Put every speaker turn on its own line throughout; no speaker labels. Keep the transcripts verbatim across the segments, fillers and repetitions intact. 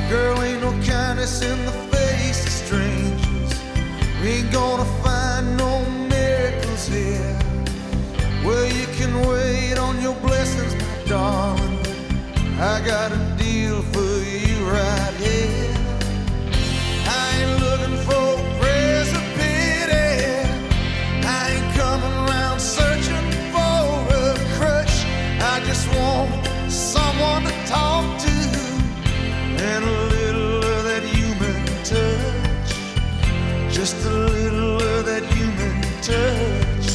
Girl, ain't no kindness in the face of strangers. We ain't gonna find no miracles here. Well, you can wait on your blessings, my darling, but I got a deal for you right here. I ain't looking for prayers of pity. I ain't coming around searching for a crush. I just want someone to talk to and a little of that human touch. Just a little of that human touch.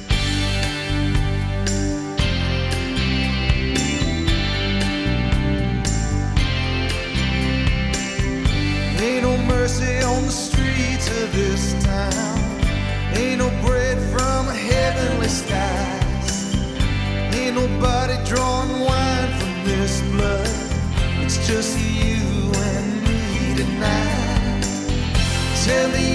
Ain't no mercy on the streets of this town. Ain't no bread from heavenly skies. Ain't nobody drawing wine from this blood. It's just you and me tonight. Tell me